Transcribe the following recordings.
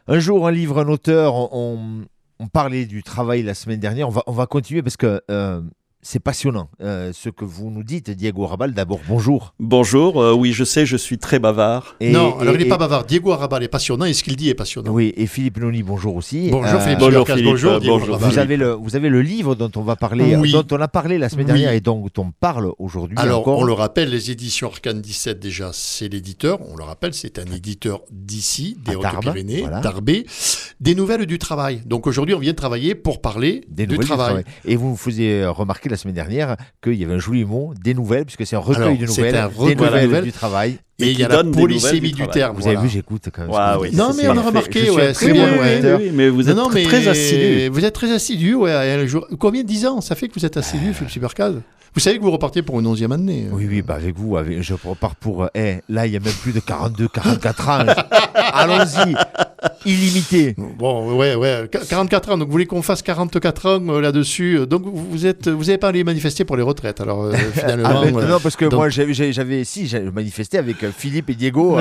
Un jour, un livre, un auteur, on parlait du travail la semaine dernière. On va continuer parce que c'est passionnant ce que vous nous dites, Diego Rabal. D'abord, bonjour. Bonjour, oui, je sais, je suis très bavard. Non, alors il n'est pas bavard. Diego Arabal est passionnant et ce qu'il dit est passionnant. Oui, et Philippe Noni, bonjour aussi. Bonjour Philippe. Bonjour Supercast, Philippe, bonjour Diego bonjour. Arabal. Vous avez le livre dont on va parler, Oui. dont on a parlé la semaine Oui. dernière et dont on parle aujourd'hui Alors, encore. on le rappelle, les éditions Arcane 17, déjà, c'est l'éditeur. On le rappelle, c'est un éditeur d'ici, des À Tarbes, Hautes-Pyrénées, voilà. Tarbes, des nouvelles du travail. Donc aujourd'hui, on vient travailler pour parler Des du nouvelles du travail. Et vous me faisiez remarquer la semaine dernière qu'il y avait un joli mot, des nouvelles, puisque c'est un recueil Alors, de c'est nouvelles, un recueil des de nouvelles nouvelles. du travail. Et il y a qui la donne des nouvelles polysémie du du travail. terme. Vous voilà. avez vu, j'écoute quand même. Ah ce que vous oui. dites. Non, C'est mais on a parfait. remarqué, Je suis ouais, un c'est très bien, bon ouais. auditeur. Oui, mais vous êtes Non, mais très assidu. vous êtes très assidu, ouais. Un jour... Combien de 10 ans ça fait que vous êtes assidu, Philippe Supercast? Vous savez que vous repartez pour une 11e année. Oui, bah avec vous, je repars pour... là, il y a même plus de 42, 44 ans. Allons-y, illimité. Bon, ouais. 44 ans, donc vous voulez qu'on fasse 44 ans là-dessus. Donc vous n'avez pas allé manifester pour les retraites, alors finalement. Ah, mais non, parce que donc- moi, j'avais manifesté avec Philippe et Diego.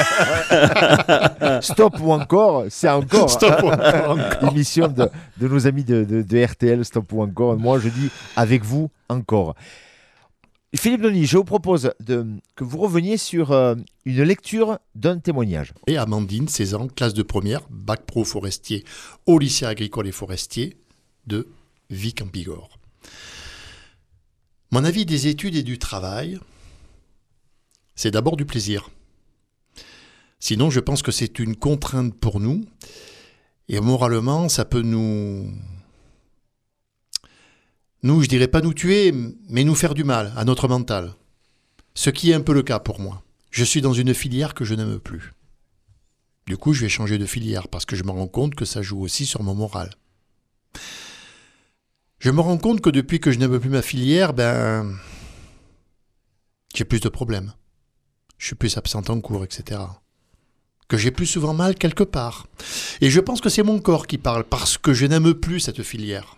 Stop ou encore, c'est encore. Stop ou encore. L'émission de nos amis de RTL, Stop ou encore. Moi, je dis avec vous, encore. Philippe Noni, je vous propose que vous reveniez sur une lecture d'un témoignage. Et Amandine, 16 ans, classe de première, bac pro forestier au lycée agricole et forestier de Vic en Bigorre. Mon avis des études et du travail, c'est d'abord du plaisir. Sinon, je pense que c'est une contrainte pour nous. Et moralement, ça peut je dirais pas nous tuer, mais nous faire du mal à notre mental. Ce qui est un peu le cas pour moi. Je suis dans une filière que je n'aime plus. Du coup, je vais changer de filière parce que je me rends compte que ça joue aussi sur mon moral. Je me rends compte que depuis que je n'aime plus ma filière, j'ai plus de problèmes. Je suis plus absent en cours, etc. Que j'ai plus souvent mal quelque part. Et je pense que c'est mon corps qui parle parce que je n'aime plus cette filière.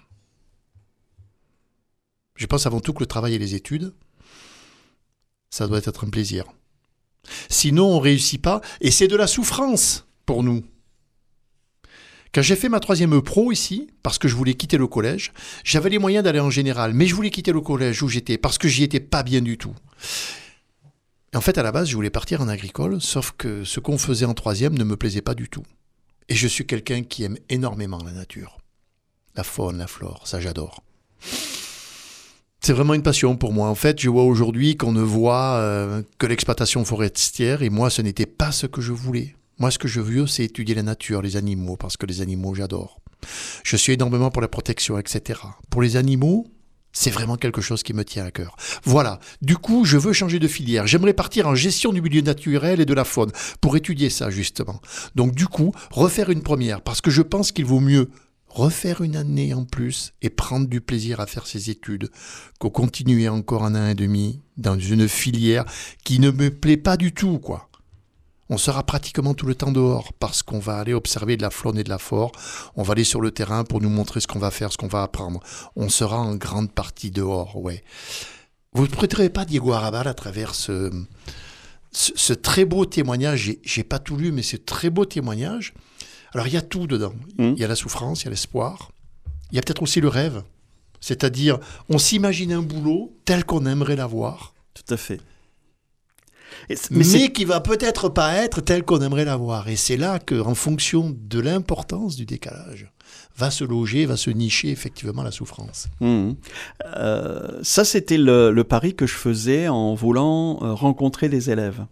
Je pense avant tout que le travail et les études, ça doit être un plaisir. Sinon, on ne réussit pas et c'est de la souffrance pour nous. Quand j'ai fait ma 3e pro ici, parce que je voulais quitter le collège, j'avais les moyens d'aller en général, mais je voulais quitter le collège où j'étais parce que j'y étais pas bien du tout. En fait, à la base, je voulais partir en agricole, sauf que ce qu'on faisait en 3e ne me plaisait pas du tout. Et je suis quelqu'un qui aime énormément la nature. La faune, la flore, ça j'adore. C'est vraiment une passion pour moi. En fait, je vois aujourd'hui qu'on ne voit que l'exploitation forestière et moi, ce n'était pas ce que je voulais. Moi, ce que je veux, c'est étudier la nature, les animaux, parce que les animaux, j'adore. Je suis énormément pour la protection, etc. Pour les animaux, c'est vraiment quelque chose qui me tient à cœur. Voilà. Du coup, je veux changer de filière. J'aimerais partir en gestion du milieu naturel et de la faune pour étudier ça, justement. Donc, du coup, refaire une première, parce que je pense qu'il vaut mieux refaire une année en plus et prendre du plaisir à faire ses études qu'au continuer encore 1 an et demi dans une filière qui ne me plaît pas du tout, quoi. On sera pratiquement tout le temps dehors parce qu'on va aller observer de la faune et de la flore. On va aller sur le terrain pour nous montrer ce qu'on va faire, ce qu'on va apprendre. On sera en grande partie dehors, ouais. Vous ne prêterez pas Diego Arabal à travers ce très beau témoignage. J'ai pas tout lu, mais ce très beau témoignage. Alors, il y a tout dedans. Il y a la souffrance, il y a l'espoir. Il y a peut-être aussi le rêve. C'est-à-dire, on s'imagine un boulot tel qu'on aimerait l'avoir. Tout à fait. Mais qui va peut-être pas être tel qu'on aimerait l'avoir. Et c'est là qu'en fonction de l'importance du décalage, va se loger, va se nicher effectivement la souffrance. Ça, c'était le pari que je faisais en voulant rencontrer les élèves.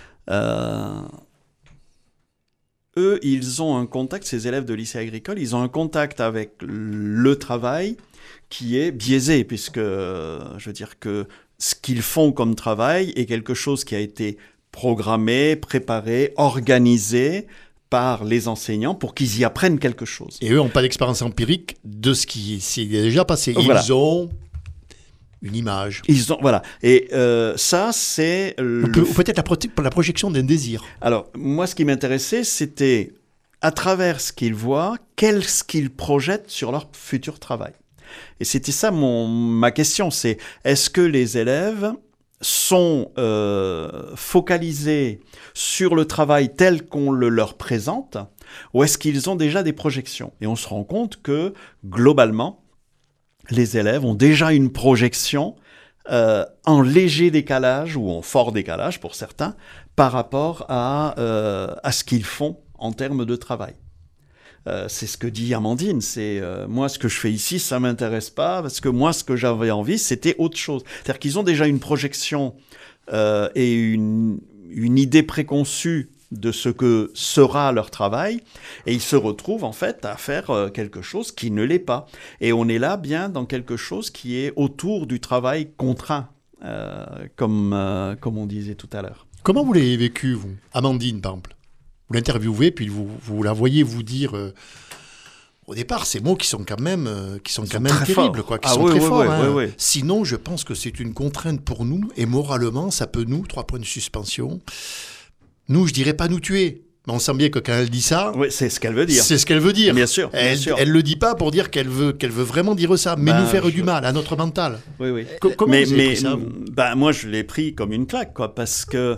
Eux, ils ont un contact, ces élèves de lycée agricole, ils ont un contact avec le travail qui est biaisé, puisque je veux dire que ce qu'ils font comme travail est quelque chose qui a été programmé, préparé, organisé par les enseignants pour qu'ils y apprennent quelque chose. Et eux n'ont pas d'expérience empirique de ce qui s'est déjà passé. Voilà. Ils ont une image. Voilà. Et ça, c'est... Ou peut-être la projection d'un désir. Alors, moi, ce qui m'intéressait, c'était, à travers ce qu'ils voient, qu'est-ce qu'ils projettent sur leur futur travail. Et c'était ça ma question, c'est est-ce que les élèves sont focalisés sur le travail tel qu'on le leur présente, ou est-ce qu'ils ont déjà des projections? Et on se rend compte que, globalement, les élèves ont déjà une projection en léger décalage ou en fort décalage pour certains par rapport à ce qu'ils font en termes de travail. C'est ce que dit Amandine, c'est moi ce que je fais ici ça m'intéresse pas parce que moi ce que j'avais envie c'était autre chose. C'est-à-dire qu'ils ont déjà une projection et une idée préconçue de ce que sera leur travail et ils se retrouvent en fait à faire quelque chose qui ne l'est pas. Et on est là bien dans quelque chose qui est autour du travail contraint, comme on disait tout à l'heure. Comment vous l'avez vécu, vous, Amandine, par exemple? Vous l'interviewez, puis vous la voyez vous dire... au départ, ces mots qui sont quand même terribles, quoi, qui sont très forts. Oui. Sinon, je pense que c'est une contrainte pour nous, et moralement, ça peut 3 points de suspension. Nous, je dirais pas nous tuer, mais on sent bien que quand elle dit ça... Oui, c'est ce qu'elle veut dire. C'est ce qu'elle veut dire. Bien sûr. Elle le dit pas pour dire qu'elle veut vraiment dire ça, mais nous faire du mal à notre mental. Oui. Comment vous avez pris ça, vous ? Moi, je l'ai pris comme une claque, quoi, parce que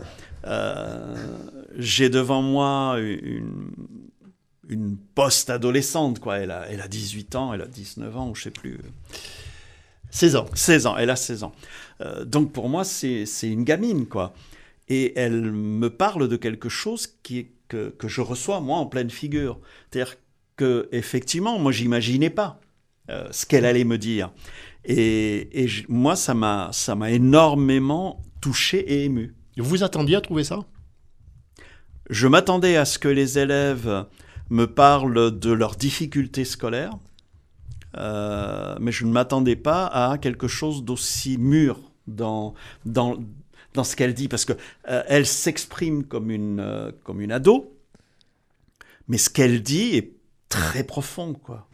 j'ai devant moi une post-adolescente, quoi. Elle a 18 ans, elle a 19 ans, ou je sais plus. 16 ans. 16 ans, elle a 16 ans. Donc pour moi, c'est une gamine, quoi. Et elle me parle de quelque chose que je reçois, moi, en pleine figure. C'est-à-dire qu'effectivement, moi, j'imaginais pas ce qu'elle allait me dire. Et moi, ça m'a énormément touché et ému. Vous vous attendiez à trouver ça ? Je m'attendais à ce que les élèves me parlent de leurs difficultés scolaires, mais je ne m'attendais pas à quelque chose d'aussi mûr dans ce qu'elle dit, parce que elle s'exprime comme une ado, mais ce qu'elle dit est très profond, quoi.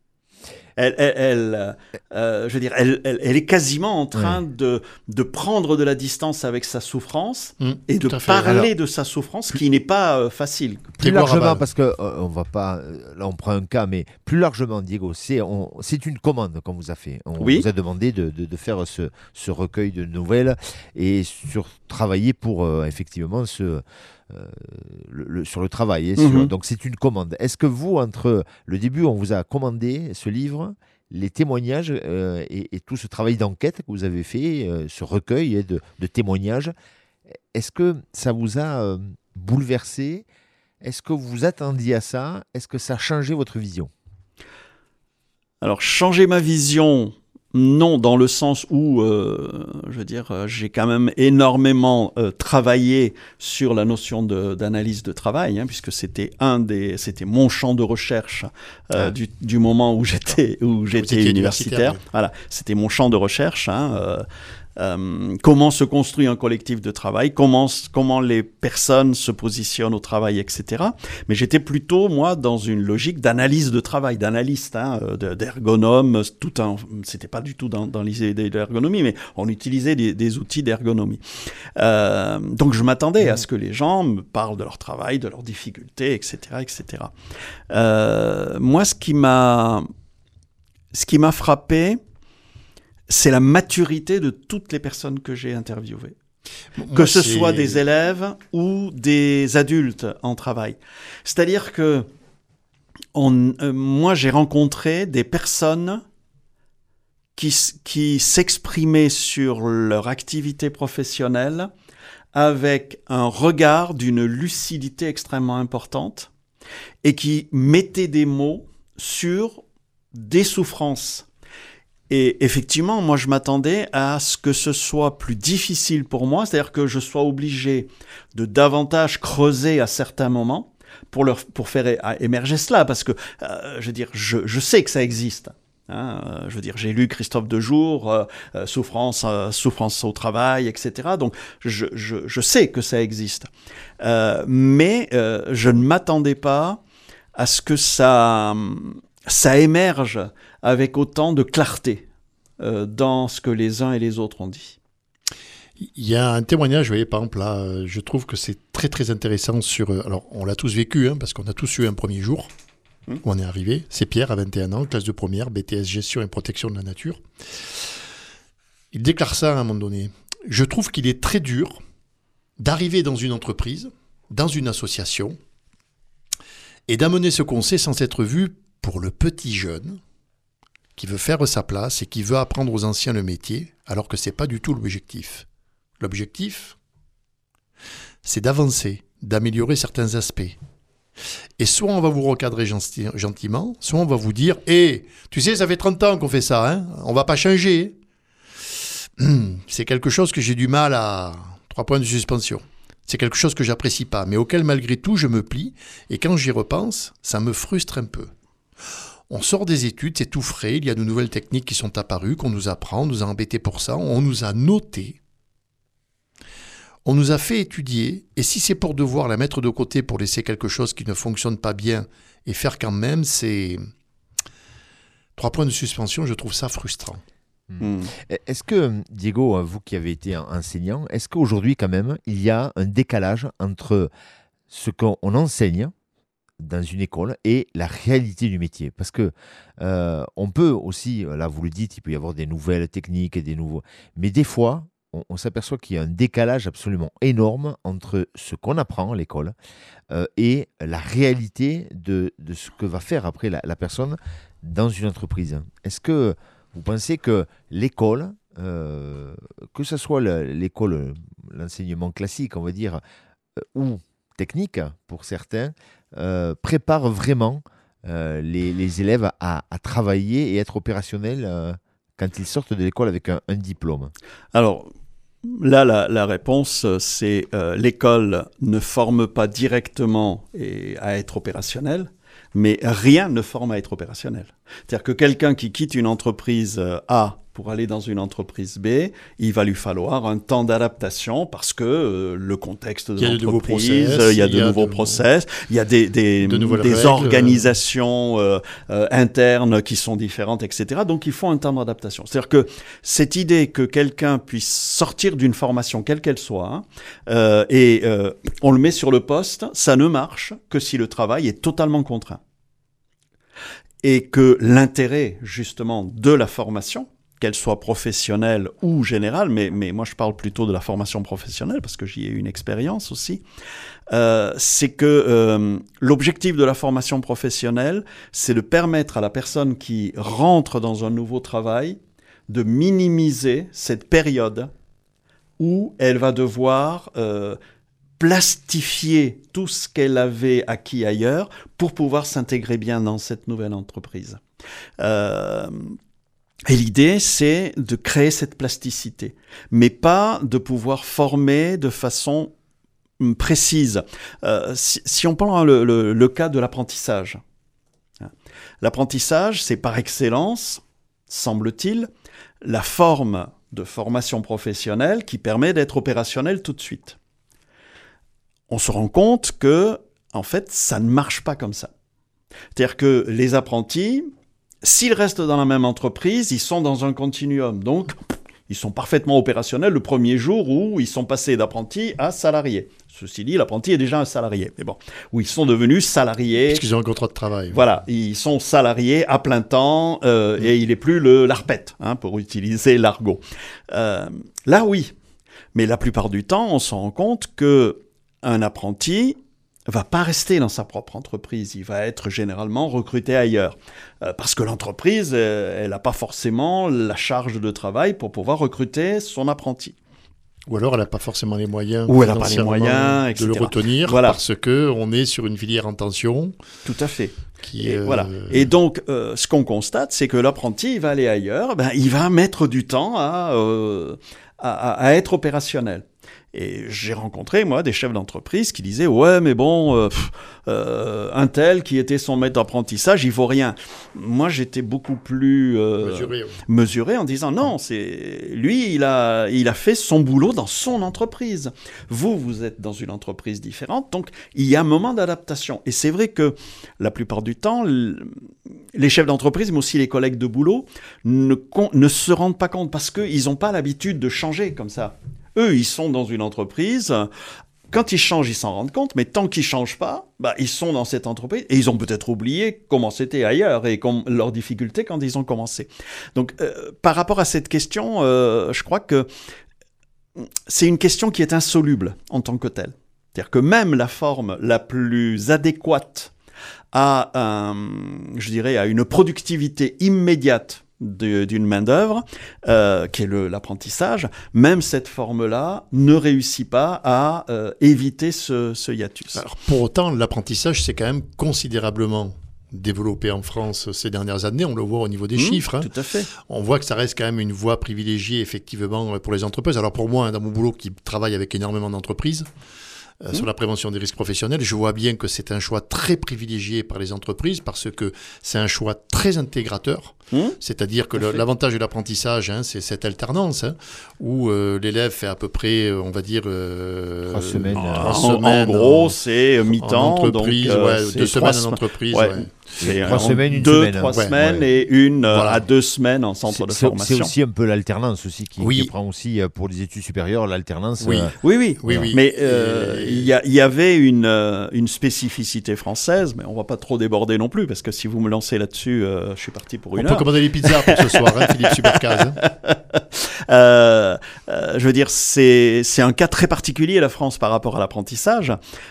Elle est quasiment en train de prendre de la distance avec sa souffrance et de parler de sa souffrance, qui n'est pas facile. Plus largement, parce que on va pas, là on prend un cas, mais plus largement, Diego, c'est une commande qu'on vous a fait. On vous a demandé de faire ce recueil de nouvelles et travailler pour effectivement sur le travail. Donc c'est une commande. Est-ce que vous, entre le début, on vous a commandé ce livre, les témoignages et tout ce travail d'enquête que vous avez fait, ce recueil de témoignages, est-ce que ça vous a bouleversé ? Est-ce que vous vous attendiez à ça ? Est-ce que ça a changé votre vision ? Alors, changer ma vision, non, dans le sens où, j'ai quand même énormément travaillé sur la notion d'analyse de travail, puisque c'était mon champ de recherche du moment où j'étais universitaire. Oui. Voilà, c'était mon champ de recherche. Comment se construit un collectif de travail, comment les personnes se positionnent au travail, etc. Mais j'étais plutôt, moi, dans une logique d'analyse de travail, d'analyste, d'ergonome, c'était pas du tout dans l'idée de l'ergonomie, mais on utilisait des outils d'ergonomie. Donc je m'attendais à ce que les gens me parlent de leur travail, de leurs difficultés, etc., etc. Moi, ce qui m'a frappé, c'est la maturité de toutes les personnes que j'ai interviewées. Que ce soit des élèves ou des adultes en travail. C'est-à-dire que moi, j'ai rencontré des personnes qui s'exprimaient sur leur activité professionnelle avec un regard d'une lucidité extrêmement importante et qui mettaient des mots sur des souffrances. Et effectivement, moi, je m'attendais à ce que ce soit plus difficile pour moi, c'est-à-dire que je sois obligé de davantage creuser à certains moments pour faire émerger cela, parce que, je sais que ça existe. J'ai lu Christophe Dejour, souffrance au travail, etc. Donc, je sais que ça existe. Mais je ne m'attendais pas à ce que ça émerge avec autant de clarté dans ce que les uns et les autres ont dit. Il y a un témoignage, vous voyez, par exemple, là, je trouve que c'est très très intéressant alors, on l'a tous vécu, parce qu'on a tous eu un premier jour où on est arrivé. C'est Pierre, à 21 ans, classe de première, BTS Gestion et Protection de la Nature. Il déclare ça à un moment donné. Je trouve qu'il est très dur d'arriver dans une entreprise, dans une association, et d'amener ce qu'on sait sans être vu pour le petit jeune qui veut faire sa place et qui veut apprendre aux anciens le métier, alors que ce n'est pas du tout l'objectif. L'objectif, c'est d'avancer, d'améliorer certains aspects. Et soit on va vous recadrer gentiment, soit on va vous dire « Hé, tu sais, ça fait 30 ans qu'on fait ça, hein, on va pas changer. » C'est quelque chose que j'ai du mal à... 3 points de suspension. C'est quelque chose que j'apprécie pas, mais auquel malgré tout je me plie, et quand j'y repense, ça me frustre un peu. On sort des études, c'est tout frais, il y a de nouvelles techniques qui sont apparues, qu'on nous apprend, on nous a embêtés pour ça, on nous a notés, on nous a fait étudier, et si c'est pour devoir la mettre de côté pour laisser quelque chose qui ne fonctionne pas bien et faire quand même, c'est 3 points de suspension, je trouve ça frustrant. Est-ce que, Diego, vous qui avez été enseignant, est-ce qu'aujourd'hui quand même, il y a un décalage entre ce qu'on enseigne dans une école et la réalité du métier? Parce que on peut aussi, là vous le dites, il peut y avoir des nouvelles techniques et des nouveaux... Mais des fois, on s'aperçoit qu'il y a un décalage absolument énorme entre ce qu'on apprend à l'école et la réalité de ce que va faire après la personne dans une entreprise. Est-ce que vous pensez que l'école, que ce soit l'école, l'enseignement classique, on va dire, ou technique pour certains, prépare vraiment les élèves à travailler et être opérationnels quand ils sortent de l'école avec un diplôme? Alors, là, la réponse, c'est l'école ne forme pas directement à être opérationnel, mais rien ne forme à être opérationnel. C'est-à-dire que quelqu'un qui quitte une entreprise A pour aller dans une entreprise B, il va lui falloir un temps d'adaptation parce que le contexte de l'entreprise, il y a de nouveaux process, il y a des organisations internes qui sont différentes, etc. Donc, il faut un temps d'adaptation. C'est-à-dire que cette idée que quelqu'un puisse sortir d'une formation, quelle qu'elle soit, et on le met sur le poste, ça ne marche que si le travail est totalement contraint. Et que l'intérêt, justement, de la formation, qu'elle soit professionnelle ou générale, mais moi je parle plutôt de la formation professionnelle parce que j'y ai eu une expérience aussi, c'est que l'objectif de la formation professionnelle, c'est de permettre à la personne qui rentre dans un nouveau travail de minimiser cette période où elle va devoir plastifier tout ce qu'elle avait acquis ailleurs pour pouvoir s'intégrer bien dans cette nouvelle entreprise. Et l'idée, c'est de créer cette plasticité, mais pas de pouvoir former de façon précise. Si on prend le cas de l'apprentissage, l'apprentissage, c'est par excellence, semble-t-il, la forme de formation professionnelle qui permet d'être opérationnel tout de suite. On se rend compte que, en fait, ça ne marche pas comme ça. C'est-à-dire que les apprentis, s'ils restent dans la même entreprise, ils sont dans un continuum. Donc, ils sont parfaitement opérationnels le premier jour où ils sont passés d'apprentis à salariés. Ceci dit, l'apprenti est déjà un salarié. Mais bon, où ils sont devenus salariés. Parce qu'ils ont un contrat de travail. Voilà, ils sont salariés à plein temps et il n'est plus l'arpète, pour utiliser l'argot. Là, oui. Mais la plupart du temps, on se rend compte qu'un apprenti va pas rester dans sa propre entreprise, il va être généralement recruté ailleurs. Parce que l'entreprise, elle n'a pas forcément la charge de travail pour pouvoir recruter son apprenti. Ou alors elle n'a pas forcément les moyens, ou elle n'a pas les moyens, de le retenir, voilà. Parce qu'on est sur une filière en tension. Tout à fait. Voilà. Et donc, ce qu'on constate, c'est que l'apprenti, il va aller ailleurs, il va mettre du temps à être opérationnel. Et j'ai rencontré, moi, des chefs d'entreprise qui disaient « Ouais, mais bon, un tel qui était son maître d'apprentissage, il vaut rien. » Moi, j'étais beaucoup plus mesuré en disant « Non, lui, il a fait son boulot dans son entreprise. Vous êtes dans une entreprise différente, donc il y a un moment d'adaptation. » Et c'est vrai que la plupart du temps, les chefs d'entreprise, mais aussi les collègues de boulot, ne se rendent pas compte parce qu'ils n'ont pas l'habitude de changer comme ça. Eux, ils sont dans une entreprise. Quand ils changent, ils s'en rendent compte. Mais tant qu'ils ne changent pas, ils sont dans cette entreprise. Et ils ont peut-être oublié comment c'était ailleurs et leurs difficultés quand ils ont commencé. Donc, par rapport à cette question, je crois que c'est une question qui est insoluble en tant que telle. C'est-à-dire que même la forme la plus adéquate à une productivité immédiate d'une main-d'œuvre, qui est l'apprentissage, même cette forme-là ne réussit pas à éviter ce hiatus. Alors, pour autant, l'apprentissage s'est quand même considérablement développé en France ces dernières années. On le voit au niveau des chiffres. Hein. Tout à fait. On voit que ça reste quand même une voie privilégiée, effectivement, pour les entreprises. Alors pour moi, dans mon boulot qui travaille avec énormément d'entreprises, sur la prévention des risques professionnels, je vois bien que c'est un choix très privilégié par les entreprises parce que c'est un choix très intégrateur. C'est-à-dire que l'avantage de l'apprentissage, c'est cette alternance où l'élève fait à peu près, on va dire... 3 semaines. En gros, c'est mi-temps. En entreprise, donc, 2 semaines en entreprise. Ouais. C'est 3 semaines, une 2, semaine. 3 semaines et une à 2 semaines en centre de formation. C'est aussi un peu l'alternance aussi qui prend aussi pour les études supérieures, l'alternance. Oui. Mais il y avait une spécificité française, mais on va pas trop déborder non plus, parce que si vous me lancez là-dessus, je suis parti pour une heure. On peut commander les pizzas pour ce soir, Philippe Supercaz. Je veux dire, c'est un cas très particulier, la France, par rapport à l'apprentissage.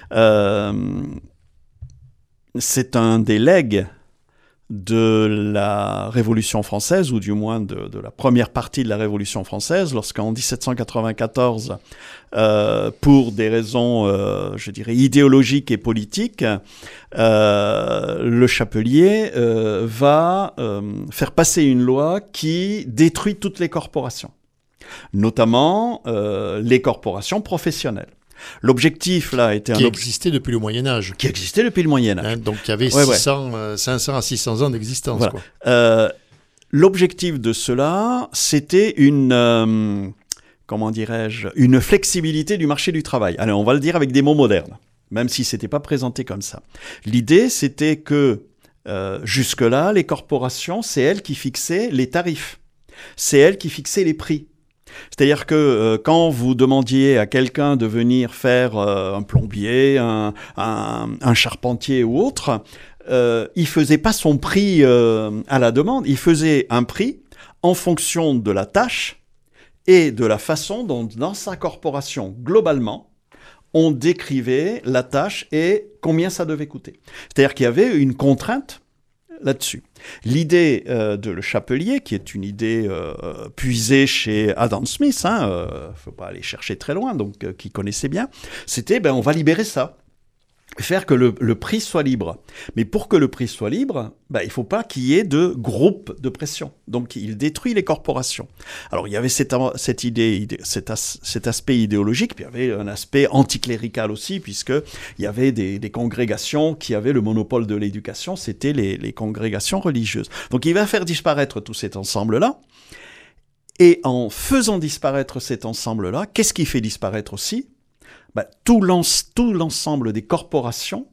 C'est un des legs de la Révolution française, ou du moins de la première partie de la Révolution française, lorsqu'en 1794, pour des raisons, idéologiques et politiques, le Chapelier va faire passer une loi qui détruit toutes les corporations, notamment les corporations professionnelles. L'objectif, là, était qui existait depuis le Moyen-Âge. Qui existait depuis le Moyen-Âge. Donc, il y avait 500 à 600 ans d'existence. Voilà. Quoi. L'objectif de cela, c'était une flexibilité du marché du travail. Allez, on va le dire avec des mots modernes, même si c'était pas présenté comme ça. L'idée, c'était que, jusque-là, les corporations, c'est elles qui fixaient les tarifs. C'est elles qui fixaient les prix. C'est-à-dire que quand vous demandiez à quelqu'un de venir faire un plombier, un charpentier ou autre, il faisait pas son prix à la demande, il faisait un prix en fonction de la tâche et de la façon dont, dans sa corporation, globalement, on décrivait la tâche et combien ça devait coûter. C'est-à-dire qu'il y avait une contrainte là-dessus. L'idée de Le Chapelier, qui est une idée puisée chez Adam Smith, faut pas aller chercher très loin, donc qui connaissait bien, c'était on va libérer ça, faire que le prix soit libre. Mais pour que le prix soit libre, il faut pas qu'il y ait de groupe de pression. Donc il détruit les corporations. Alors il y avait cette idée, cet aspect idéologique, puis il y avait un aspect anticlérical aussi, puisque il y avait des congrégations qui avaient le monopole de l'éducation, c'était les congrégations religieuses. Donc il va faire disparaître tout cet ensemble-là. Et en faisant disparaître cet ensemble-là, qu'est-ce qui fait disparaître aussi ? Tout l'ensemble des corporations,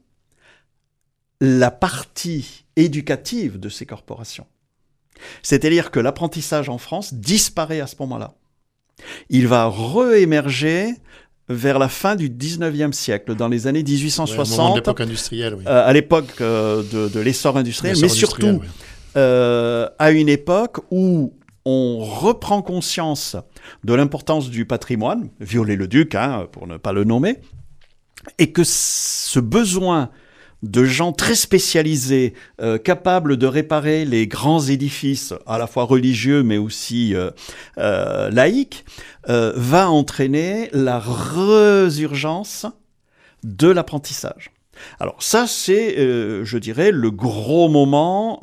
la partie éducative de ces corporations. C'est-à-dire que l'apprentissage en France disparaît à ce moment-là. Il va réémerger vers la fin du 19e siècle, dans les années 1860, à l'époque industrielle, à l'époque de l'essor industriel, mais surtout à une époque où on reprend conscience de l'importance du patrimoine, Viollet-le-Duc, pour ne pas le nommer, et que ce besoin de gens très spécialisés, capables de réparer les grands édifices, à la fois religieux mais aussi laïques, va entraîner la résurgence de l'apprentissage. Alors ça, c'est, je dirais, le gros moment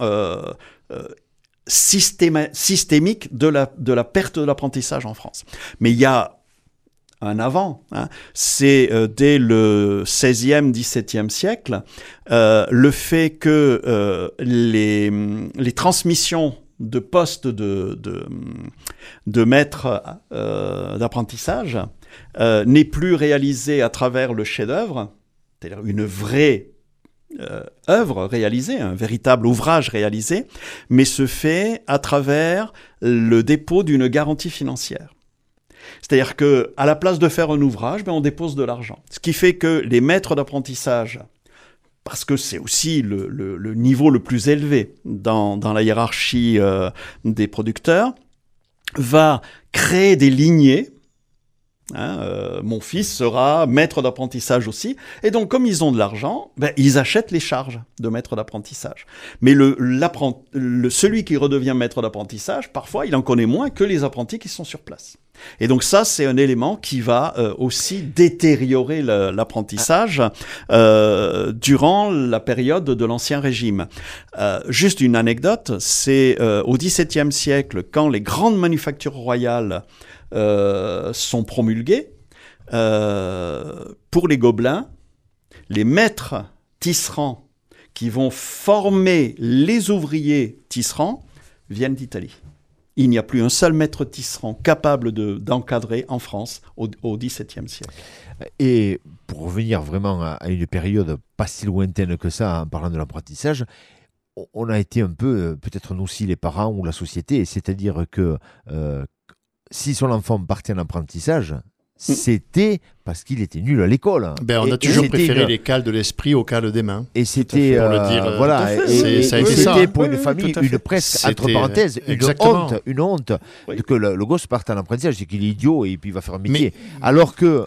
systémique de la perte de l'apprentissage en France. Mais il y a un avant, c'est dès le XVIe, XVIIe siècle, le fait que les transmissions de postes de maîtres d'apprentissage n'est plus réalisées à travers le chef-d'œuvre, c'est-à-dire une vraie œuvre réalisée, un véritable ouvrage réalisé, mais se fait à travers le dépôt d'une garantie financière. C'est-à-dire que, à la place de faire un ouvrage, on dépose de l'argent. Ce qui fait que les maîtres d'apprentissage, parce que c'est aussi le niveau le plus élevé dans la hiérarchie des producteurs, va créer des lignées Mon fils sera maître d'apprentissage aussi. Et donc, comme ils ont de l'argent, ils achètent les charges de maître d'apprentissage. Mais celui qui redevient maître d'apprentissage, parfois, il en connaît moins que les apprentis qui sont sur place. Et donc ça, c'est un élément qui va aussi détériorer l'apprentissage durant la période de l'Ancien Régime. Juste une anecdote, c'est au XVIIe siècle, quand les grandes manufactures royales sont promulguées, pour les Gobelins, les maîtres tisserands qui vont former les ouvriers tisserands viennent d'Italie. Il n'y a plus un seul maître tisserand capable d'encadrer en France au XVIIe siècle. Et pour revenir vraiment à une période pas si lointaine que ça, en parlant de l'apprentissage, on a été un peu, peut-être nous aussi les parents ou la société, c'est-à-dire que si son enfant partait en apprentissage, c'était parce qu'il était nul à l'école. On a toujours préféré les cales de l'esprit aux cales des mains. Et c'était, voilà, c'était pour une famille, presque, entre parenthèses, une honte que le gosse parte en apprentissage, c'est qu'il est idiot et puis il va faire un métier. Alors que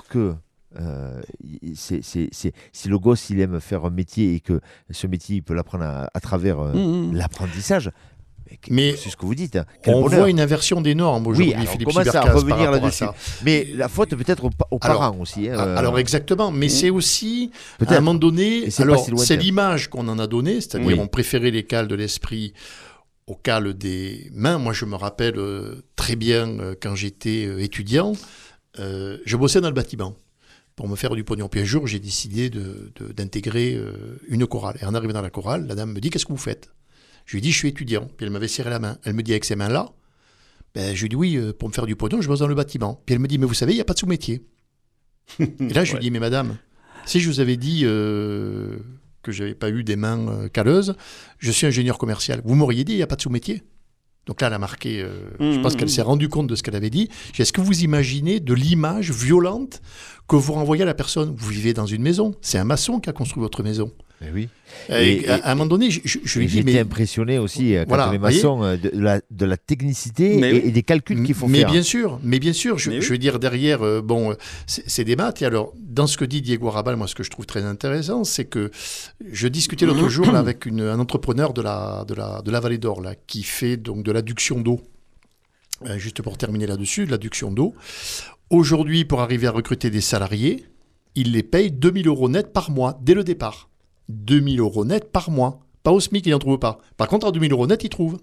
si le gosse il aime faire un métier et que ce métier il peut l'apprendre à travers l'apprentissage, mais c'est ce que vous dites. On voit une inversion des normes aujourd'hui, Philippe Cybercas, à revenir là-dessus. Mais la faute peut-être aux parents aussi. Alors exactement, mais c'est aussi, à un moment donné, c'est l'image qu'on en a donnée, c'est-à-dire on préférait les cales de l'esprit aux cales des mains. Moi, je me rappelle très bien quand j'étais étudiant, je bossais dans le bâtiment pour me faire du pognon. Puis un jour, j'ai décidé d'intégrer une chorale. Et en arrivant dans la chorale, la dame me dit « Qu'est-ce que vous faites ?» Je lui ai dit, je suis étudiant. Puis elle m'avait serré la main. Elle me dit, avec ces mains-là, je lui ai dit, oui, pour me faire du pognon, je bosse dans le bâtiment. Puis elle me dit, mais vous savez, il n'y a pas de sous-métier. Et là, je lui ai dit, mais madame, si je vous avais dit que je n'avais pas eu des mains calleuses, je suis ingénieur commercial. Vous m'auriez dit, il n'y a pas de sous-métier. Donc là, elle a marqué, je pense qu'elle s'est rendue compte de ce qu'elle avait dit. Est-ce que vous imaginez de l'image violente que vous renvoyez à la personne? Vous vivez dans une maison. C'est un maçon qui a construit votre maison. Oui. Et à un moment donné, je lui dis... J'étais impressionné aussi quand les maçons de la technicité et des calculs qu'il faut faire. Mais bien sûr, je veux dire, derrière, c'est des maths. Et alors, dans ce que dit Diego Arrabal, moi, ce que je trouve très intéressant, c'est que je discutais l'autre jour là, avec un entrepreneur de la Vallée d'Or, là, qui fait donc de l'adduction d'eau. Juste pour terminer là-dessus, de l'adduction d'eau. Aujourd'hui, pour arriver à recruter des salariés, il les paye 2 000 € net par mois, dès le départ. 2 000 € net par mois. Pas au SMIC, il n'en trouve pas. Par contre, à 2 000 € net, il trouve.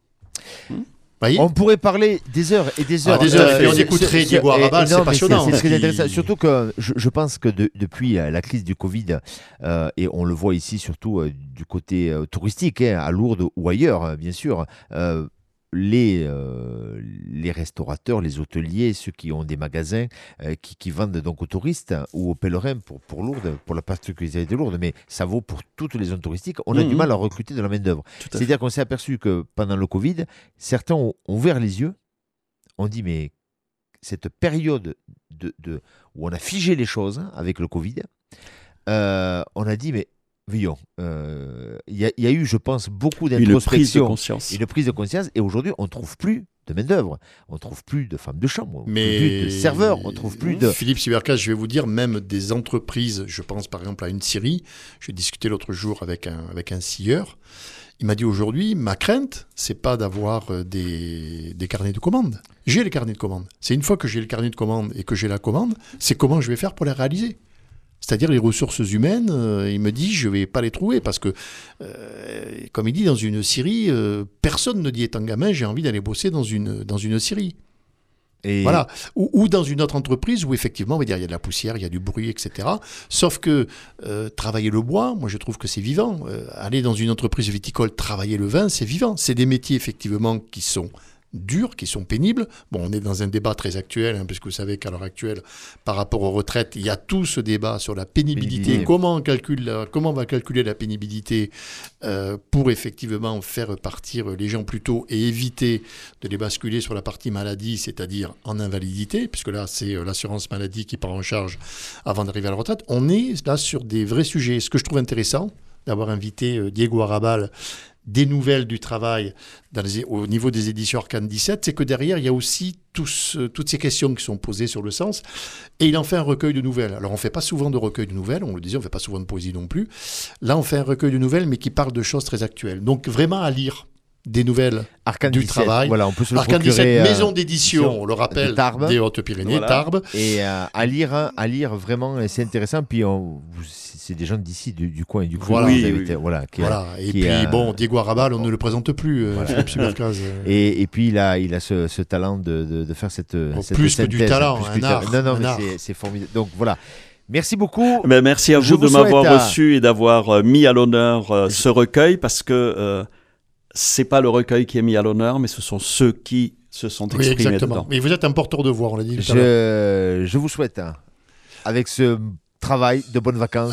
On pourrait parler des heures et des heures. Et on écouterait Diego Arrabal, c'est passionnant. C'est très intéressant. Surtout que je pense que depuis la crise du Covid, et on le voit ici surtout du côté touristique, à Lourdes ou ailleurs, bien sûr, les restaurateurs, les hôteliers, ceux qui ont des magasins qui vendent donc aux touristes ou aux pèlerins pour Lourdes, pour la particularité de Lourdes, mais ça vaut pour toutes les zones touristiques, on a du mal à recruter de la main-d'œuvre. C'est-à-dire qu'on s'est aperçu que pendant le Covid, certains ont ouvert les yeux, on dit mais cette période où on a figé les choses avec le Covid, on a dit mais voyons, il y a eu, je pense, beaucoup d'introspection, une prise de conscience, et aujourd'hui, on ne trouve plus de main-d'œuvre, on ne trouve plus de femmes de chambre, on ne trouve plus de serveurs, on ne trouve plus de... Philippe Cybercas, je vais vous dire, même des entreprises, je pense par exemple à une scierie, j'ai discuté l'autre jour avec un scieur, il m'a dit aujourd'hui, ma crainte, c'est pas d'avoir des carnets de commandes. J'ai les carnets de commandes. C'est une fois que j'ai le carnet de commandes et que j'ai la commande, c'est comment je vais faire pour les réaliser. C'est-à-dire les ressources humaines, il me dit, je ne vais pas les trouver parce que, comme il dit, dans une scierie, personne ne dit étant gamin, j'ai envie d'aller bosser dans une scierie. Voilà. Ou dans une autre entreprise où effectivement, on va dire, il y a de la poussière, il y a du bruit, etc. Sauf que travailler le bois, moi je trouve que c'est vivant. Aller dans une entreprise viticole, travailler le vin, c'est vivant. C'est des métiers effectivement qui sont durs, qui sont pénibles. Bon, on est dans un débat très actuel, puisque vous savez qu'à l'heure actuelle, par rapport aux retraites, il y a tout ce débat sur la pénibilité. Comment on va calculer la pénibilité pour effectivement faire partir les gens plus tôt et éviter de les basculer sur la partie maladie, c'est-à-dire en invalidité, puisque là, c'est l'assurance maladie qui prend en charge avant d'arriver à la retraite. On est là sur des vrais sujets. Ce que je trouve intéressant, d'avoir invité Diego Arrabal, des nouvelles du travail au niveau des éditions Arcane 17, c'est que derrière, il y a aussi toutes ces questions qui sont posées sur le sens, et il en fait un recueil de nouvelles. Alors, on ne fait pas souvent de recueil de nouvelles, on le disait, on ne fait pas souvent de poésie non plus. Là, on fait un recueil de nouvelles, mais qui parle de choses très actuelles. Donc, vraiment à lire des nouvelles Arcane du 17, travail. voilà, on peut se le Arcane procurer. 17, maison d'édition, on le rappelle, de Tarbes. des Hautes-Pyrénées, Voilà. Tarbes. Et à lire vraiment, et c'est intéressant. Puis c'est des gens d'ici, du coin, du coup. Voilà. vous Oui, avez oui. été- voilà, Voilà. Et qui puis, a- bon, Diego Arrabal, on ne le présente plus, Philippe Supercaz. Et puis il a ce talent de faire cette plus que du synthèse, talent, plus que un du talent. art, Non, non, un mais art. c'est formidable. Donc voilà. Merci beaucoup. Ben, merci à Je vous de vous souhaite m'avoir à- reçu et d'avoir mis à l'honneur ce recueil, parce que c'est pas le recueil qui est mis à l'honneur, mais ce sont ceux qui se sont Oui, exprimés exactement. dedans. Mais vous êtes un porteur de voix, on l'a dit tout à l'heure. Je vous souhaite, avec ce travail, de bonnes vacances.